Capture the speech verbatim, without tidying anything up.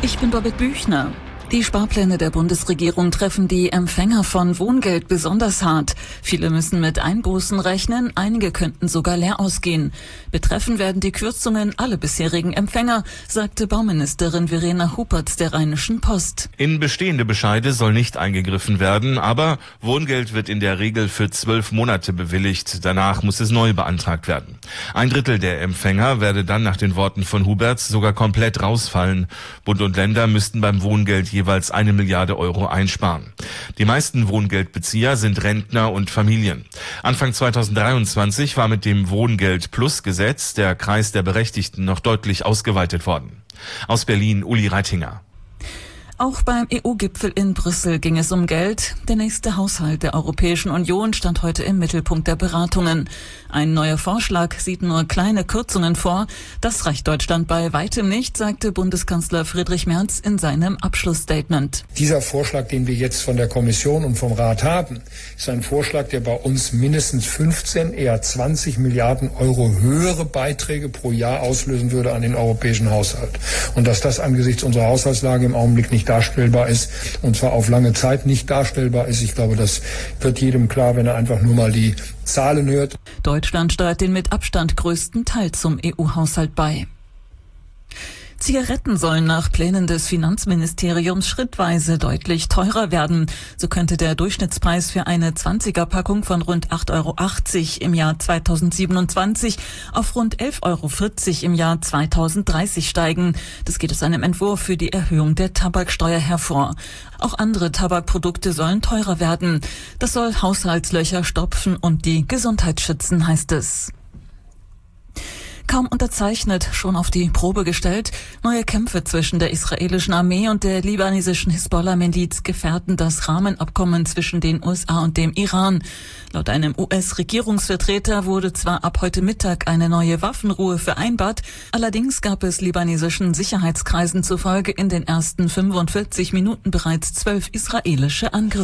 Ich bin Babette Büchner. Die Sparpläne der Bundesregierung treffen die Empfänger von Wohngeld besonders hart. Viele müssen mit Einbußen rechnen, einige könnten sogar leer ausgehen. Betreffen werden die Kürzungen alle bisherigen Empfänger, sagte Bauministerin Verena Hupertz der Rheinischen Post. In bestehende Bescheide soll nicht eingegriffen werden, aber Wohngeld wird in der Regel für zwölf Monate bewilligt. Danach muss es neu beantragt werden. Ein Drittel der Empfänger werde dann nach den Worten von Hubertz sogar komplett rausfallen. Bund und Länder müssten beim Wohngeld jeweils eine Milliarde Euro einsparen. Die meisten Wohngeldbezieher sind Rentner und Familien. Anfang zweitausenddreiundzwanzig war mit dem Wohngeld-Plus-Gesetz der Kreis der Berechtigten noch deutlich ausgeweitet worden. Aus Berlin, Uli Reitinger. Auch beim E U-Gipfel in Brüssel ging es um Geld. Der nächste Haushalt der Europäischen Union stand heute im Mittelpunkt der Beratungen. Ein neuer Vorschlag sieht nur kleine Kürzungen vor. Das reicht Deutschland bei weitem nicht, sagte Bundeskanzler Friedrich Merz in seinem Abschlussstatement. Dieser Vorschlag, den wir jetzt von der Kommission und vom Rat haben, ist ein Vorschlag, der bei uns mindestens fünfzehn, eher zwanzig Milliarden Euro höhere Beiträge pro Jahr auslösen würde an den europäischen Haushalt. Und dass das angesichts unserer Haushaltslage im Augenblick nicht darstellbar ist, und zwar auf lange Zeit nicht darstellbar ist. Ich glaube, das wird jedem klar, wenn er einfach nur mal die Zahlen hört. Deutschland steuert den mit Abstand größten Teil zum E U-Haushalt bei. Zigaretten sollen nach Plänen des Finanzministeriums schrittweise deutlich teurer werden. So könnte der Durchschnittspreis für eine zwanziger-Packung von rund acht Euro achtzig im Jahr zweitausendsiebenundzwanzig auf rund elf Euro vierzig im Jahr zweitausenddreißig steigen. Das geht aus einem Entwurf für die Erhöhung der Tabaksteuer hervor. Auch andere Tabakprodukte sollen teurer werden. Das soll Haushaltslöcher stopfen und die Gesundheit schützen, heißt es. Kaum unterzeichnet, schon auf die Probe gestellt. Neue Kämpfe zwischen der israelischen Armee und der libanesischen Hisbollah-Miliz gefährden das Rahmenabkommen zwischen den U S A und dem Iran. Laut einem U S-Regierungsvertreter wurde zwar ab heute Mittag eine neue Waffenruhe vereinbart, allerdings gab es libanesischen Sicherheitskreisen zufolge in den ersten fünfundvierzig Minuten bereits zwölf israelische Angriffe.